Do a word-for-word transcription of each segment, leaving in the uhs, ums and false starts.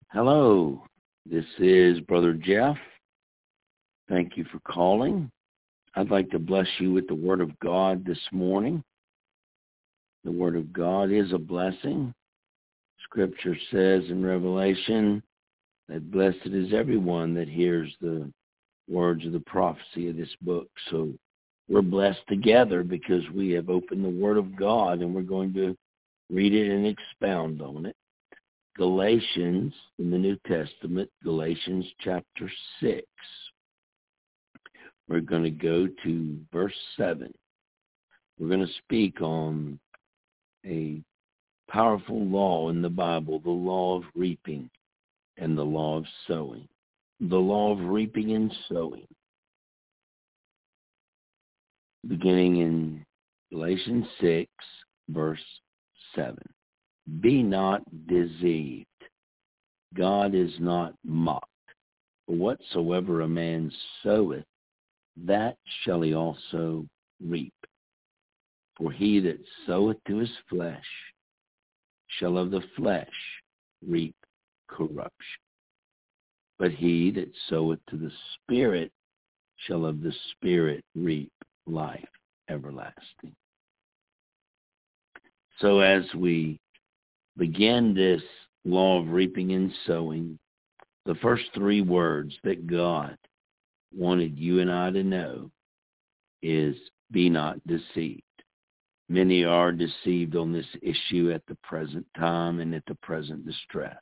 Hello, this is Brother Jeff. Thank you for calling. I'd like to bless you with the Word of God this morning. The Word of God is a blessing. Scripture says in Revelation that blessed is everyone that hears the words of the prophecy of this book. So we're blessed together because we have opened the Word of God and we're going to read it and expound on it. Galatians in the New Testament, Galatians chapter six. We're going to go to verse seven. We're going to speak on a powerful law in the Bible, the law of reaping and the law of sowing. The law of reaping and sowing. Beginning in Galatians six, verse seven. Be not deceived. God is not mocked. For whatsoever a man soweth, that shall he also reap. For he that soweth to his flesh shall of the flesh reap corruption. But he that soweth to the Spirit shall of the Spirit reap life everlasting. So as we begin this law of reaping and sowing, the first three words that God wanted you and I to know is be not deceived. Many are deceived on this issue at the present time and at the present distress.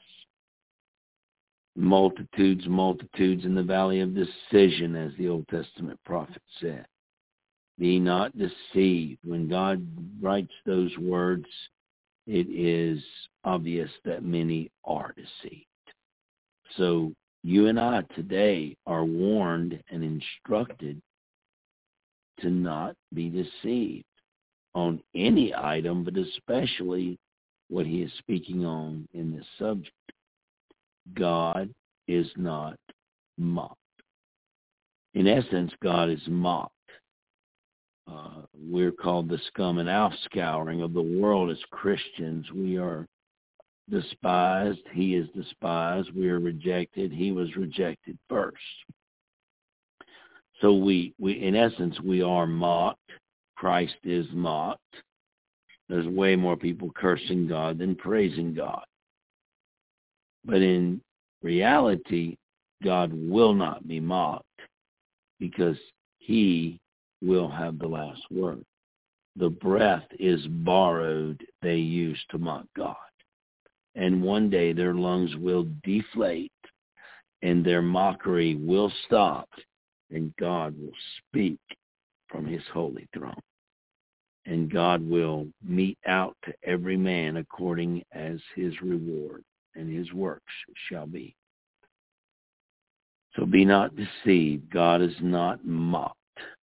Multitudes, multitudes in the valley of decision, as the Old Testament prophet said. Be not deceived. When God writes those words, it is obvious that many are deceived. So you and I today are warned and instructed to not be deceived on any item, but especially what he is speaking on in this subject. God is not mocked. In essence, God is mocked. Uh, we're called the scum and offscouring of the world as Christians. We are despised. He is despised. We are rejected. He was rejected first. So we, we, in essence, we are mocked. Christ is mocked. There's way more people cursing God than praising God. But in reality, God will not be mocked because he will have the last word. The breath is borrowed they use to mock God. And one day their lungs will deflate and their mockery will stop and God will speak from his holy throne. And God will mete out to every man according as his reward and his works shall be. So be not deceived. God is not mocked.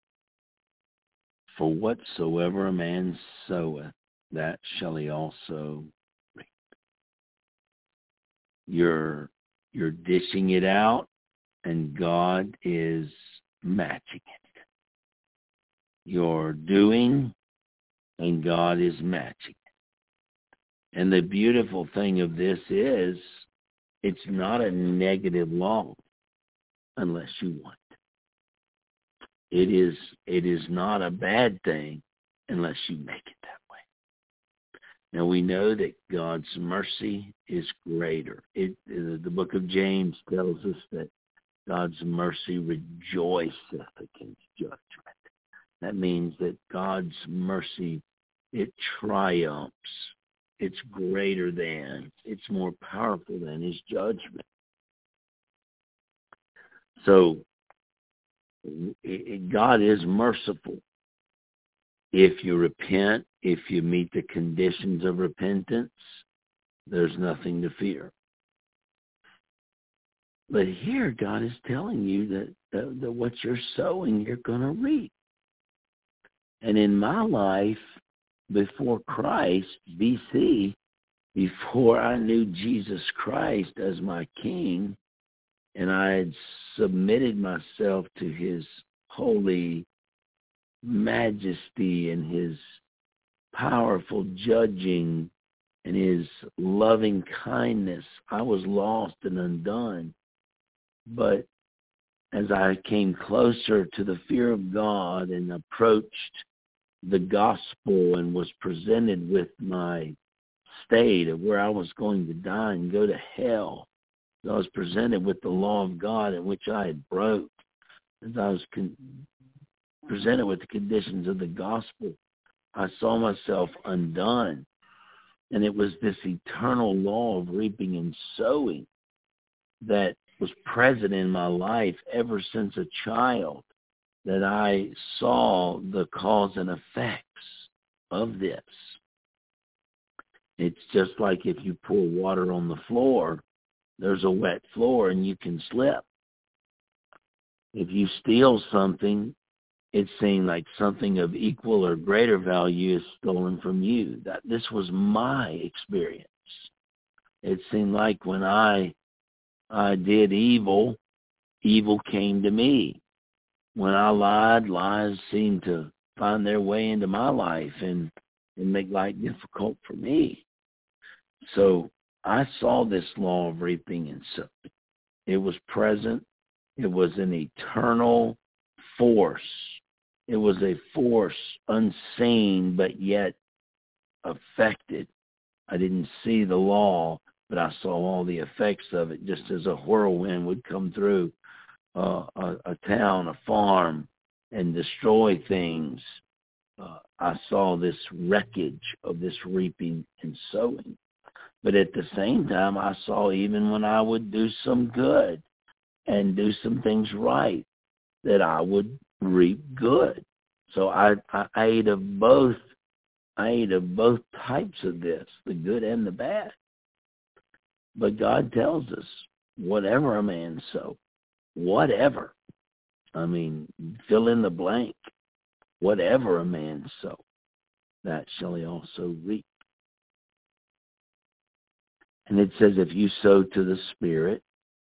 For whatsoever a man soweth, that shall he also reap. You're, you're dishing it out, and God is matching it. You're doing, and God is matching it. And the beautiful thing of this is, it's not a negative law unless you want. It is it is not a bad thing unless you make it that way. Now we know that God's mercy is greater. It, the book of James tells us that God's mercy rejoiceth against judgment. That means that God's mercy, it triumphs. It's greater than, it's more powerful than his judgment. So God is merciful. If you repent, if you meet the conditions of repentance, there's nothing to fear. But here God is telling you that, that, that what you're sowing, you're going to reap. And in my life, before Christ, B C, before I knew Jesus Christ as my King, and I had submitted myself to his holy majesty and his powerful judging and his loving kindness. I was lost and undone. But as I came closer to the fear of God and approached the gospel and was presented with my state of where I was going to die and go to hell, I was presented with the law of God in which I had broke, as I was con- presented with the conditions of the gospel, I saw myself undone. And it was this eternal law of reaping and sowing that was present in my life ever since a child, that I saw the cause and effects of this. It's just like if you pour water on the floor, there's a wet floor and you can slip. If you steal something, it seemed like something of equal or greater value is stolen from you. That this was my experience. It seemed like when I I did evil, evil came to me. When I lied, lies seemed to find their way into my life and, and make life difficult for me. So I saw this law of reaping and sowing. It was present. It was an eternal force. It was a force unseen but yet affected. I didn't see the law, but I saw all the effects of it, just as a whirlwind would come through uh, a, a town, a farm, and destroy things. Uh, I saw this wreckage of this reaping and sowing. But at the same time, I saw even when I would do some good and do some things right, that I would reap good. So I, I ate of both. I ate of both types of this, the good and the bad. But God tells us, whatever a man sow, whatever. I mean, fill in the blank. Whatever a man sow, that shall he also reap. And it says, if you sow to the Spirit,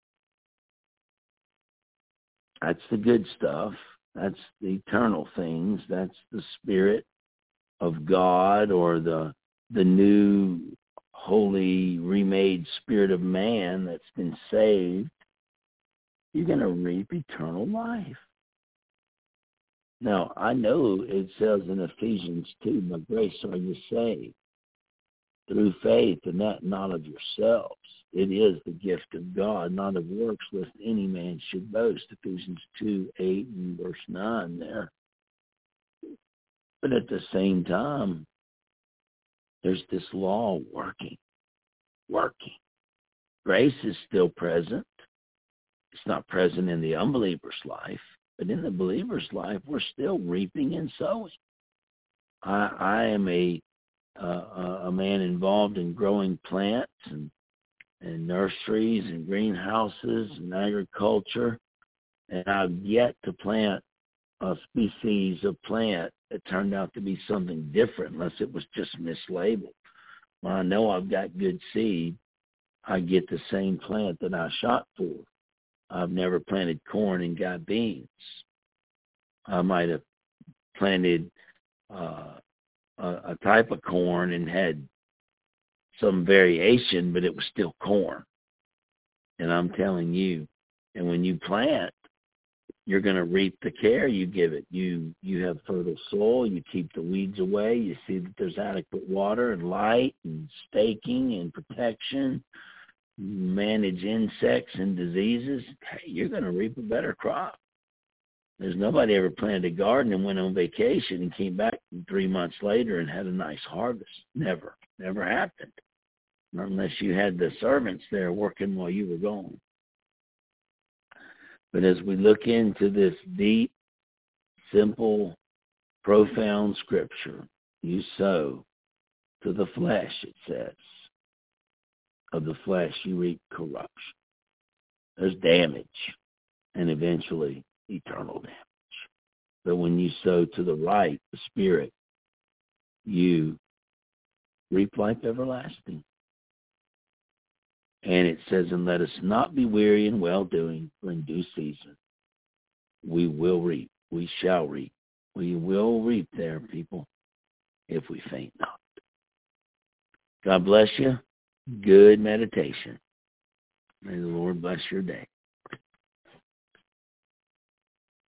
that's the good stuff. That's the eternal things. That's the Spirit of God, or the the new holy remade spirit of man that's been saved. You're going to reap eternal life. Now, I know it says in Ephesians two, by grace are you saved, through faith, and that not of yourselves. It is the gift of God, not of works, lest any man should boast. Ephesians two, eight, and verse nine there. But at the same time, there's this law working, working. Grace is still present. It's not present in the unbeliever's life, but in the believer's life, we're still reaping and sowing. I, I am a uh, a man involved in growing plants and, and nurseries and greenhouses and agriculture, and I've yet to plant a species of plant that turned out to be something different, unless it was just mislabeled. When I know I've got good seed, I get the same plant that I shot for. I've never planted corn and got beans. I might have planted uh, a, a type of corn and had some variation, but it was still corn. And I'm telling you, and when you plant, you're going to reap the care you give it. You you have fertile soil. You keep the weeds away. You see that there's adequate water and light and staking and protection. You manage insects and diseases. Hey, you're going to reap a better crop. There's nobody ever planted a garden and went on vacation and came back three months later and had a nice harvest. Never. Never happened. Not unless you had the servants there working while you were gone. But as we look into this deep, simple, profound scripture, you sow to the flesh, it says. Of the flesh you reap corruption. There's damage, and eventually eternal damage. But when you sow to the right, the Spirit, you reap life everlasting. And it says, and let us not be weary in well-doing, for in due season we will reap. We shall reap. We will reap there, people, if we faint not. God bless you. Good meditation. May the Lord bless your day.